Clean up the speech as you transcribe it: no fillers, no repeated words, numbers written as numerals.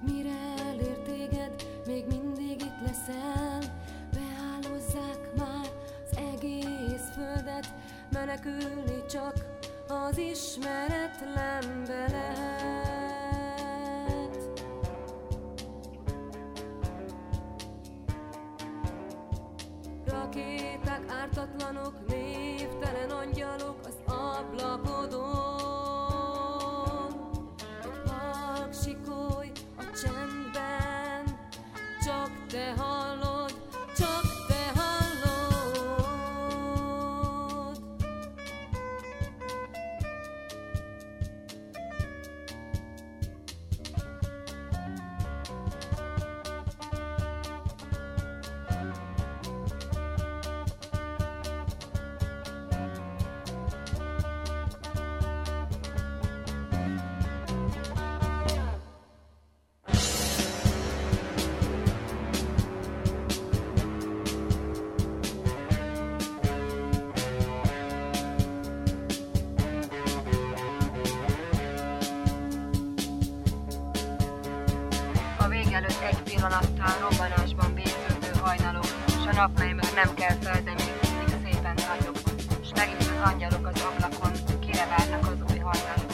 Mire elér téged, még mindig itt leszel. Beállozzák már az egész földet, menekülni csak az ismeretlenbe lehet. Rakéták, ártatlanok, névtelen angyalok az ablakodon. Egy halk sikoly a csendben, csak te hallod, csak te hallod. A vég előtt egy pillanattal robbanásban végződő hajnalok, s a nap, mely már nem kell fel, de még mindig szépen ragyog, s megint az angyalok az ablakon, kire várnak az új hajnalok.